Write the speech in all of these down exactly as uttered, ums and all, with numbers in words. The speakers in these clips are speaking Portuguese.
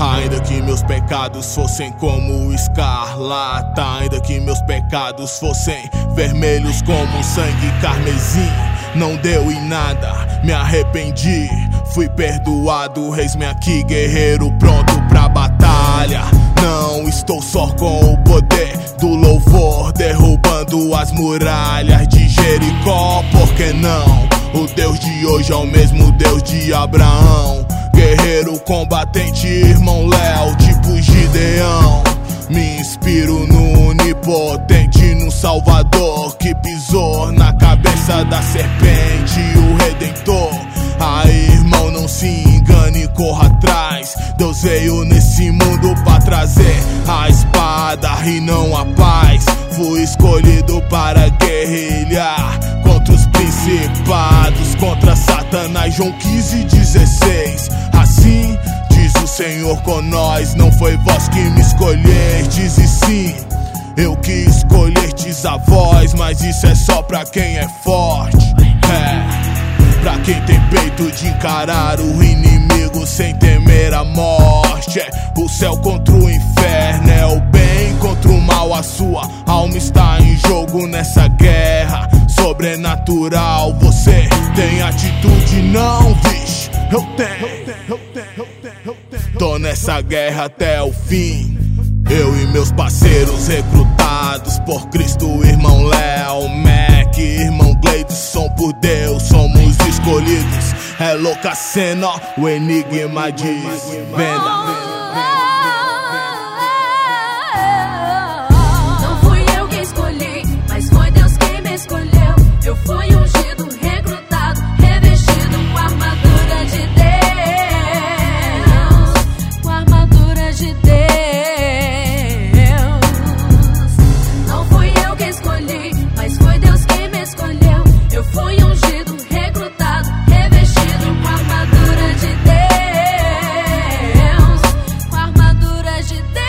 Ainda que meus pecados fossem como escarlata, ainda que meus pecados fossem vermelhos como sangue carmesim, não deu em nada, me arrependi, fui perdoado. Eis-me aqui, guerreiro, pronto pra batalha. Não estou só com o poder do louvor, derrubando as muralhas de Jericó. Por que não? O Deus de hoje é o mesmo Deus de Abraão. Guerreiro combatente, irmão Léo, tipo Gideão. Me inspiro no onipotente, no Salvador que pisou na cabeça da serpente, o Redentor. Aí, irmão, não se engane, corra atrás. Deus veio nesse mundo pra trazer a espada e não a paz. Fui escolhido para guerrilhar contra os principados, contra Satanás. João quinze, dezesseis. Assim diz o Senhor com nós: não foi vós que me escolhestes, e sim eu que escolhestes a vós. Mas isso é só pra quem é forte, é pra quem tem peito de encarar o inimigo sem temer a morte. É o céu contra o inferno, é o bem contra o mal. A sua alma está em jogo nessa guerra sobrenatural. Você tem atitude? Não, vixe, eu tenho. Tô nessa guerra até o fim. Eu e meus parceiros recrutados por Cristo, irmão Léo, Mac, irmão Gleidson, por Deus somos escolhidos. É louca cena, o enigma diz: venda. Não fui eu quem escolhi, mas foi Deus quem me escolheu. Eu fui ungido, recrutado, revestido com a armadura de Deus, com a armadura de Deus. Não fui eu quem escolhi, mas foi Deus quem me escolheu. Eu fui ungido, recrutado, revestido com a armadura de Deus, com a armadura de Deus.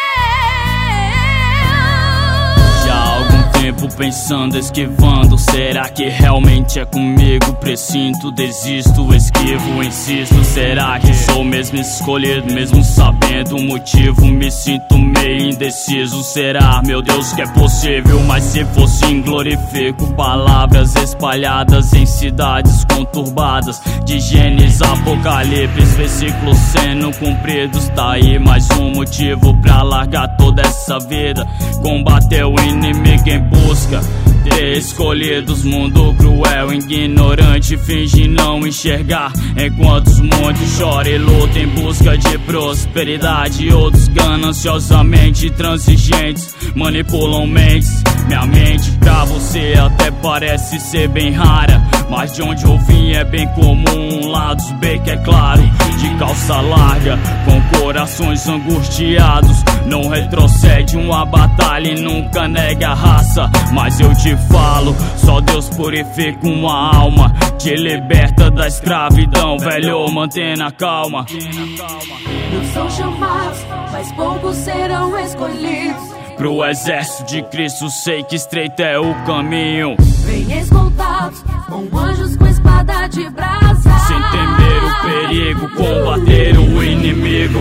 Já há algum tempo pensando, esquivando. Será que realmente é comigo? Presinto, desisto, esquivo, insisto. Será que sou mesmo escolhido? Mesmo sabendo o motivo, me sinto meio indeciso. Será, meu Deus, que é possível? Mas se fosse, glorifico. Palavras espalhadas em cidades conturbadas, de Gênesis, Apocalipse, versículos sendo cumpridos. Tá aí mais um motivo pra largar toda essa vida, combater o inimigo em busca de escolhidos. Mundo cruel, ignorante, finge não enxergar, enquanto os montes choram e lutam em busca de prosperidade. Outros gananciosamente transigentes manipulam mentes. Minha mente pra você até parece ser bem rara, mas de onde eu vim é bem comum. Lados B, que é claro, de calça larga, com corações angustiados. Não retrocede uma batalha e nunca nega a raça. Mas eu te falo, só Deus purifica uma alma, te liberta da escravidão. Velho, mantém a calma. Muitos são chamados, mas poucos serão escolhidos. Pro exército de Cristo sei que estreito é o caminho. Vem escoltados com anjos com espada de brasa, sem temer o perigo, combater o inimigo.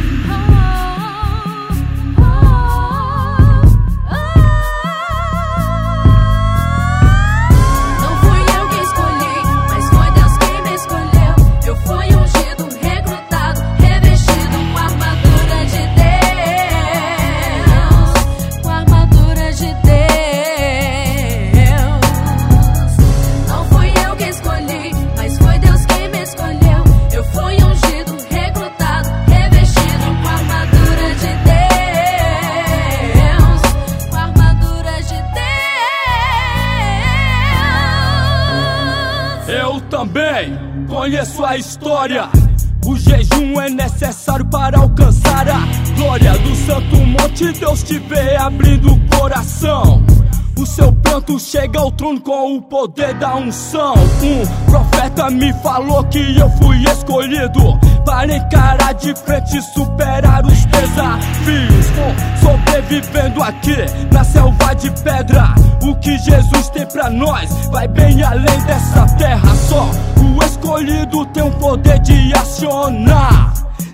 Eu também conheço a história. O jejum é necessário para alcançar a glória do santo monte. Deus te vê abrindo o coração. O seu pranto chega ao trono com o poder da unção. Um profeta me falou que eu fui escolhido para encarar de frente e superar os desafios. Vou sobrevivendo aqui na selva de pedra. O que Jesus tem pra nós vai bem além dessa terra. Só o escolhido tem o poder de acionar. Derrame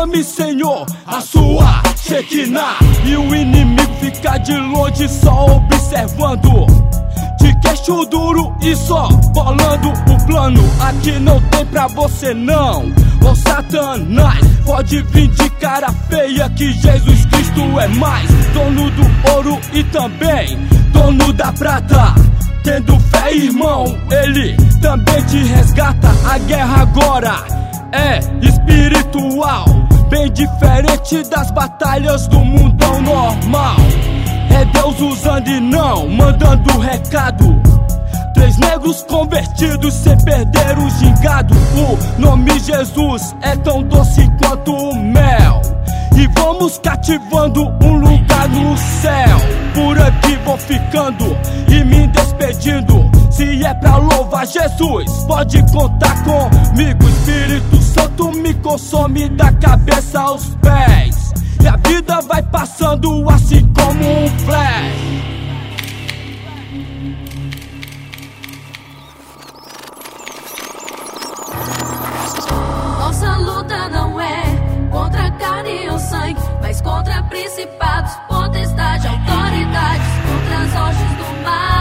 derrame, Senhor, a sua Shekinah, e o inimigo fica de longe só observando, de queixo duro e só bolando o plano. Aqui não tem pra você não, ô Satanás, pode vir de cara feia que Jesus Cristo é mais dono do ouro e também dono da prata. Tendo fé, irmão, ele também te resgata. A guerra agora é espiritual, bem diferente das batalhas do mundão normal. É Deus usando e não mandando recado. Três negros convertidos sem perder o gingado. O nome Jesus é tão doce quanto o mel, e vamos cativando um lugar no céu. Por aqui vou ficando e me despedindo. Se é pra louvar Jesus, pode contar comigo. Espírito Santo me consome da cabeça aos pés, e a vida vai passando assim como um flash. Nossa luta não é contra carne ou sangue, mas contra principados, potestades, autoridades, contra as hostes do mal.